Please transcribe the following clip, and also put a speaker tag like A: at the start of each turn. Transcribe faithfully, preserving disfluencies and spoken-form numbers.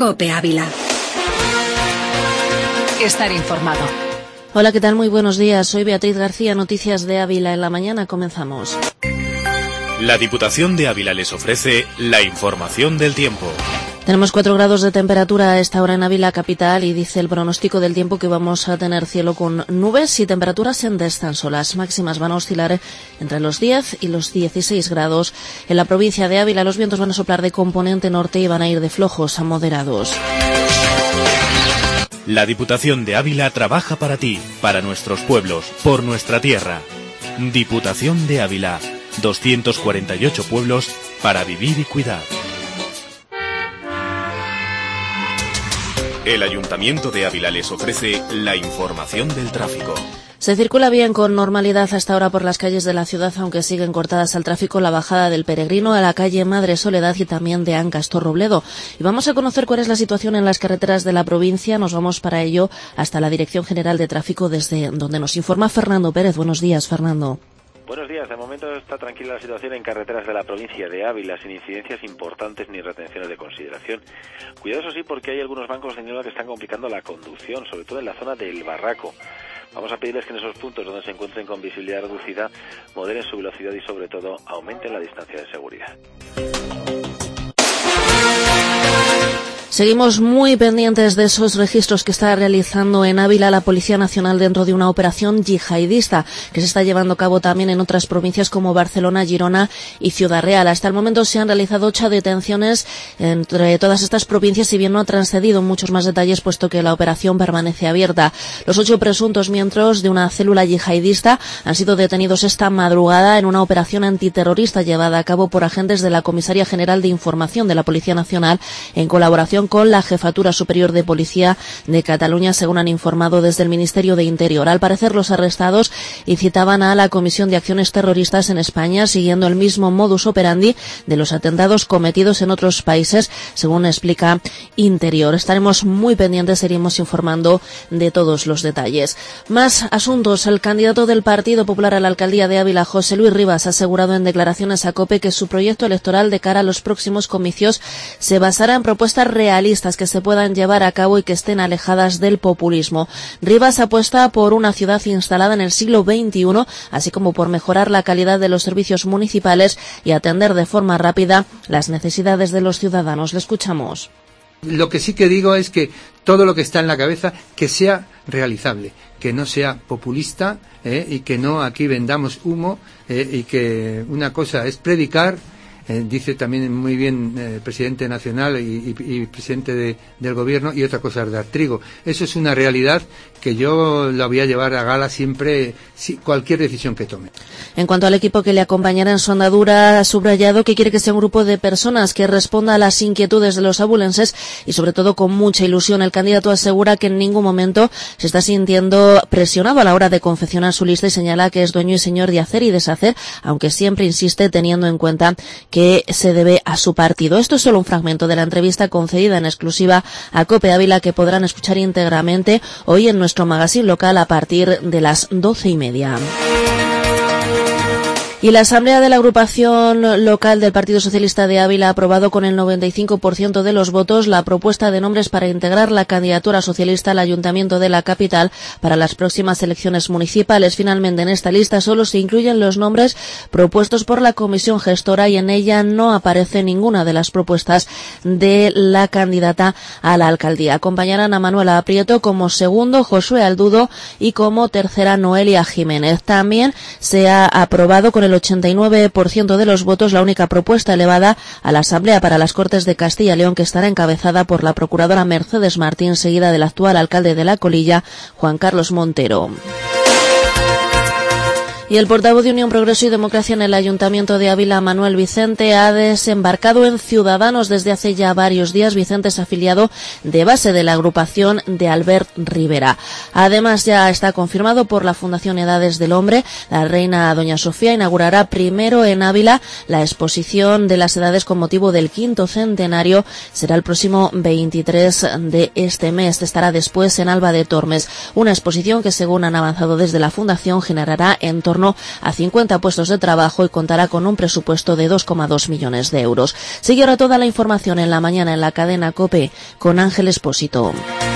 A: COPE Ávila. Estar informado.
B: Hola, ¿qué tal? Muy buenos días. Soy Beatriz García, Noticias de Ávila en la mañana. Comenzamos.
C: La Diputación de Ávila les ofrece la información del tiempo.
B: Tenemos cuatro grados de temperatura a esta hora en Ávila capital y dice el pronóstico del tiempo que vamos a tener cielo con nubes y temperaturas en descenso. Las máximas van a oscilar entre los diez y los dieciséis grados. En la provincia de Ávila los vientos van a soplar de componente norte y van a ir de flojos a moderados.
C: La Diputación de Ávila trabaja para ti, para nuestros pueblos, por nuestra tierra. Diputación de Ávila, doscientos cuarenta y ocho pueblos para vivir y cuidar. El Ayuntamiento de Ávila les ofrece la información del tráfico.
B: Se circula bien con normalidad hasta ahora por las calles de la ciudad, aunque siguen cortadas al tráfico la bajada del Peregrino a la calle Madre Soledad y también de Ancastor Robledo. Y vamos a conocer cuál es la situación en las carreteras de la provincia. Nos vamos para ello hasta la Dirección General de Tráfico, desde donde nos informa Fernando Pérez. Buenos días, Fernando.
D: Buenos días. De momento está tranquila la situación en carreteras de la provincia de Ávila, sin incidencias importantes ni retenciones de consideración. Cuidado, eso sí, porque hay algunos bancos de niebla que están complicando la conducción, sobre todo en la zona del Barraco. Vamos a pedirles que en esos puntos donde se encuentren con visibilidad reducida moderen su velocidad y, sobre todo, aumenten la distancia de seguridad.
B: Seguimos muy pendientes de esos registros que está realizando en Ávila la Policía Nacional dentro de una operación yihadista que se está llevando a cabo también en otras provincias como Barcelona, Girona y Ciudad Real. Hasta el momento se han realizado ocho detenciones entre todas estas provincias, si bien no ha transcedido muchos más detalles puesto que la operación permanece abierta. Los ocho presuntos miembros de una célula yihadista han sido detenidos esta madrugada en una operación antiterrorista llevada a cabo por agentes de la Comisaría General de Información de la Policía Nacional en colaboración con la Jefatura Superior de Policía de Cataluña, según han informado desde el Ministerio de Interior. Al parecer, los arrestados incitaban a la Comisión de Acciones Terroristas en España, siguiendo el mismo modus operandi de los atentados cometidos en otros países, según explica Interior. Estaremos muy pendientes, seguiremos informando de todos los detalles. Más asuntos. El candidato del Partido Popular a la alcaldía de Ávila, José Luis Rivas, ha asegurado en declaraciones a COPE que su proyecto electoral de cara a los próximos comicios se basará en propuestas reales realistas que se puedan llevar a cabo y que estén alejadas del populismo. Rivas apuesta por una ciudad instalada en el siglo veintiuno, así como por mejorar la calidad de los servicios municipales y atender de forma rápida las necesidades de los ciudadanos. Le escuchamos.
E: Lo que sí que digo es que todo lo que está en la cabeza, que sea realizable, que no sea populista eh, y que no aquí vendamos humo eh, y que una cosa es predicar. Eh, dice también muy bien el eh, presidente nacional y, y, y presidente de, del gobierno, y otra cosa es dar trigo. Eso es una realidad que yo la voy a llevar a gala siempre, si, cualquier decisión que tome.
B: En cuanto al equipo que le acompañará en su andadura, ha subrayado que quiere que sea un grupo de personas que responda a las inquietudes de los abulenses y sobre todo con mucha ilusión. El candidato asegura que en ningún momento se está sintiendo presionado a la hora de confeccionar su lista y señala que es dueño y señor de hacer y deshacer, aunque siempre insiste teniendo en cuenta que se debe a su partido. Esto es solo un fragmento de la entrevista concedida en exclusiva a COPE Ávila, que podrán escuchar íntegramente hoy en nuestro magazine local a partir de las doce y media. Y la Asamblea de la Agrupación Local del Partido Socialista de Ávila ha aprobado con el noventa y cinco por ciento de los votos la propuesta de nombres para integrar la candidatura socialista al Ayuntamiento de la capital para las próximas elecciones municipales. Finalmente, en esta lista solo se incluyen los nombres propuestos por la Comisión Gestora y en ella no aparece ninguna de las propuestas de la candidata a la alcaldía. Acompañarán a Manuela Prieto como segundo, Josué Aldudo, y como tercera, Noelia Jiménez. También se ha aprobado con el ochenta y nueve por ciento de los votos la única propuesta elevada a la Asamblea para las Cortes de Castilla y León, que estará encabezada por la procuradora Mercedes Martín, seguida del actual alcalde de La Colilla, Juan Carlos Montero. Y el portavoz de Unión Progreso y Democracia en el Ayuntamiento de Ávila, Manuel Vicente, ha desembarcado en Ciudadanos desde hace ya varios días. Vicente es afiliado de base de la agrupación de Albert Rivera. Además, ya está confirmado por la Fundación Edades del Hombre. La reina Doña Sofía inaugurará primero en Ávila la exposición de las edades con motivo del quinto centenario. Será el próximo veintitrés de este mes. Estará después en Alba de Tormes. Una exposición que, según han avanzado desde la Fundación, generará en torno torno a cincuenta puestos de trabajo y contará con un presupuesto de dos coma dos millones de euros. Sigue ahora toda la información en la mañana en la cadena COPE con Ángel Expósito.